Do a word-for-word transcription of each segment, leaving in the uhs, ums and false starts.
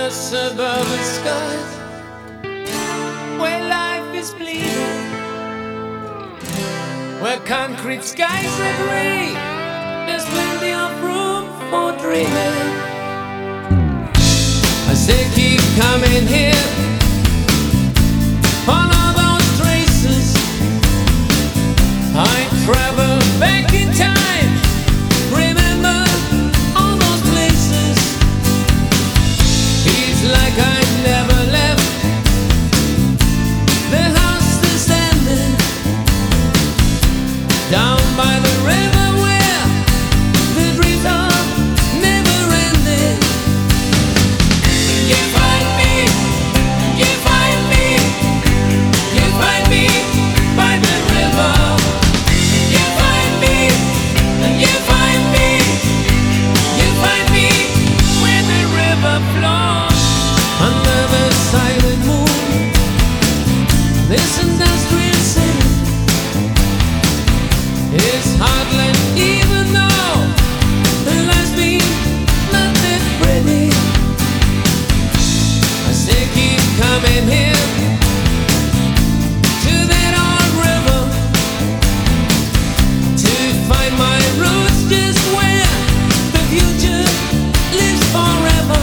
suburban skies, where life is bleeding, where concrete skies are gray. There's plenty of room for dreaming. As they keep coming here, follow those traces. I travel back in time, remember all those places. It's like I never left. The house is standing down by the river where the dreams are never ending. You find me, you find me, you find me by the river. You find me, you find me, you find me where the river flows. Under the silent moon, this industrial city is heartland, even though the life's been not that pretty. As they keep coming here to that old river to find my roots, just where the future lives forever.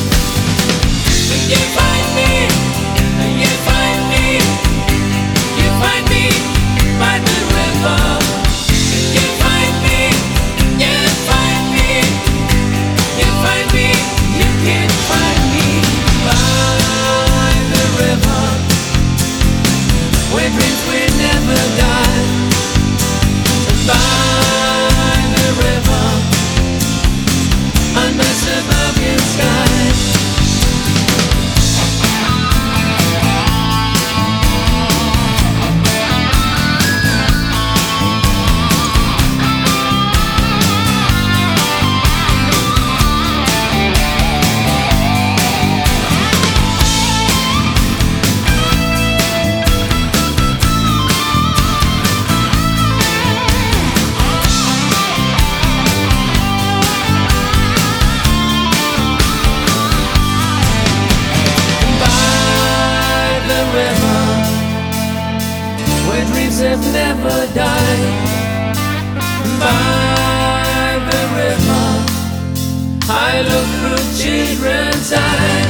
You find me, you find me, you find me by the river. You find me, you find me, you find me, you can find me by the river, where dreams will never die. By the river, under suburban skies. Where dreams have never died. By the river, I look through children's eyes.